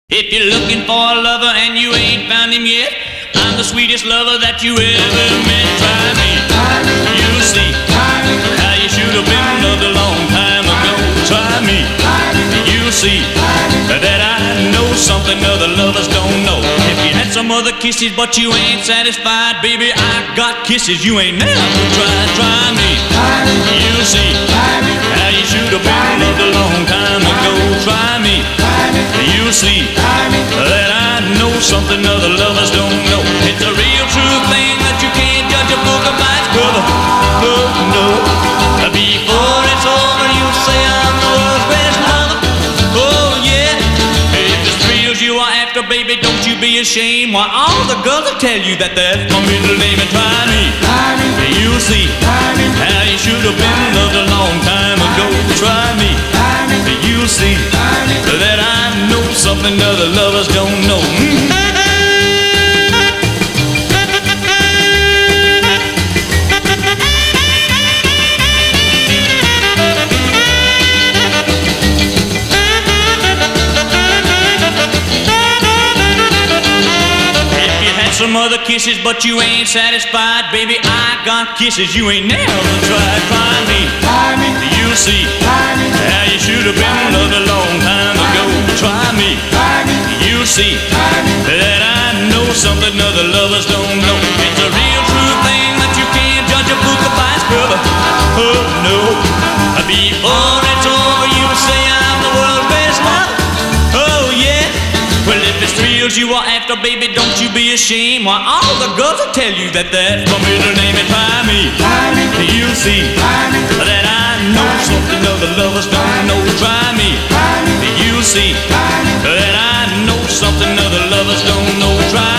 If you're looking for a lover and you ain't found him yet, I'm the sweetest lover that you ever met. Try me, you'll see how you should have been loved a long time ago. Try me, you'll see that I know something other lovers don't know. If you had some other kisses but you ain't satisfied, baby, I got kisses you ain't never tried. Try me, you'll see how you should have been loved a long time ago. Try me, you'll see that I know something other lovers don't know. It's a real true thing that you can't judge a book by its cover. Oh no, before it's over you'll say I'm the world's best lover. Oh yeah, if it's thrills you are after, baby, don't you be ashamed. Why, all the girls will tell you that that's my middle name. And try me, you'll see how you should have been loved a long time ago. Try me, you'll see that I know something other lovers don't know. If you had some other kisses but you ain't satisfied, baby, I got kisses you ain't never tried. Try me, you'll see how you should have been loved a long time ago. Try me, you'll see that I know something other lovers don't know. It's a real true thing that you can't judge a book by its cover. Oh no, before it's over you'll say I'm the world's best lover. Oh yeah, well if it's thrills you are after, baby, don't you be ashamed. Why, all the girls will tell you that that's my middle name. And try me, you'll see that I know something other lovers don't know. Try me, you'll see that I know something other lovers don't know. Try